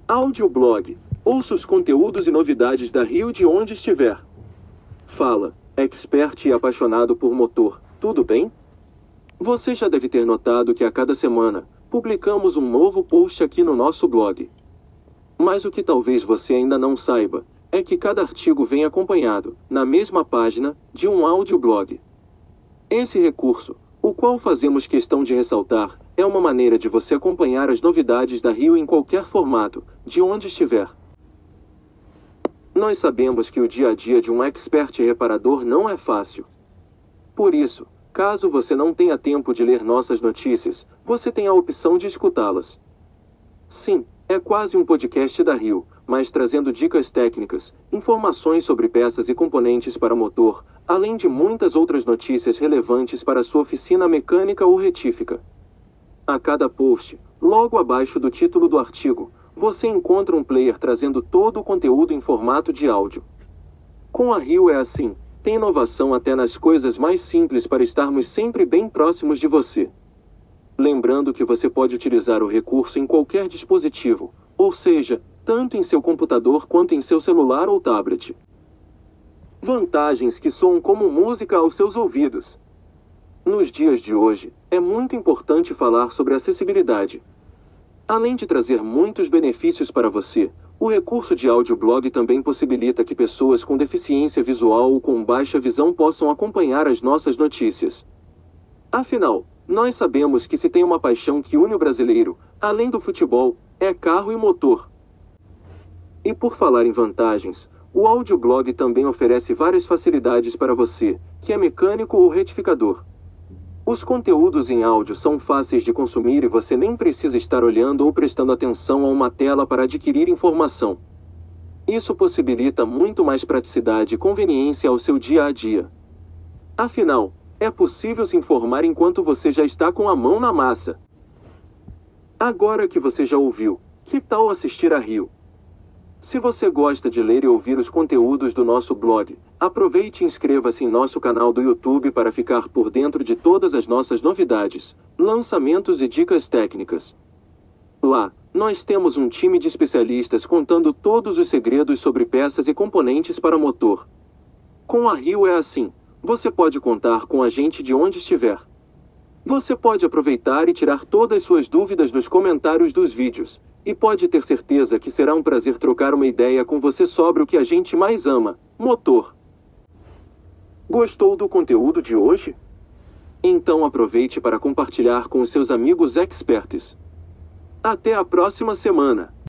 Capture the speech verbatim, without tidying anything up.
Audioblog. Ouça os conteúdos e novidades da Rio de onde estiver. Fala, expert e apaixonado por motor, tudo bem? Você já deve ter notado que a cada semana, publicamos um novo post aqui no nosso blog. Mas o que talvez você ainda não saiba, é que cada artigo vem acompanhado, na mesma página, de um audioblog. Esse recurso, o qual fazemos questão de ressaltar, é uma maneira de você acompanhar as novidades da Rio em qualquer formato, de onde estiver. Nós sabemos que o dia a dia de um expert reparador não é fácil. Por isso, caso você não tenha tempo de ler nossas notícias, você tem a opção de escutá-las. Sim, é quase um podcast da Rio, mas trazendo dicas técnicas, informações sobre peças e componentes para motor, além de muitas outras notícias relevantes para sua oficina mecânica ou retífica. A cada post, logo abaixo do título do artigo, você encontra um player trazendo todo o conteúdo em formato de áudio. Com a Rio é assim, tem inovação até nas coisas mais simples para estarmos sempre bem próximos de você. Lembrando que você pode utilizar o recurso em qualquer dispositivo, ou seja, tanto em seu computador quanto em seu celular ou tablet. Vantagens que soam como música aos seus ouvidos. Nos dias de hoje, é muito importante falar sobre acessibilidade. Além de trazer muitos benefícios para você, o recurso de audioblog também possibilita que pessoas com deficiência visual ou com baixa visão possam acompanhar as nossas notícias. Afinal, nós sabemos que se tem uma paixão que une o brasileiro, além do futebol, é carro e motor. E por falar em vantagens, o audioblog também oferece várias facilidades para você, que é mecânico ou retificador. Os conteúdos em áudio são fáceis de consumir e você nem precisa estar olhando ou prestando atenção a uma tela para adquirir informação. Isso possibilita muito mais praticidade e conveniência ao seu dia a dia. Afinal, é possível se informar enquanto você já está com a mão na massa. Agora que você já ouviu, que tal assistir a Rio? Se você gosta de ler e ouvir os conteúdos do nosso blog, aproveite e inscreva-se em nosso canal do YouTube para ficar por dentro de todas as nossas novidades, lançamentos e dicas técnicas. Lá, nós temos um time de especialistas contando todos os segredos sobre peças e componentes para motor. Com a Rio é assim, você pode contar com a gente de onde estiver. Você pode aproveitar e tirar todas as suas dúvidas nos comentários dos vídeos. E pode ter certeza que será um prazer trocar uma ideia com você sobre o que a gente mais ama, motor. Gostou do conteúdo de hoje? Então aproveite para compartilhar com os seus amigos experts. Até a próxima semana!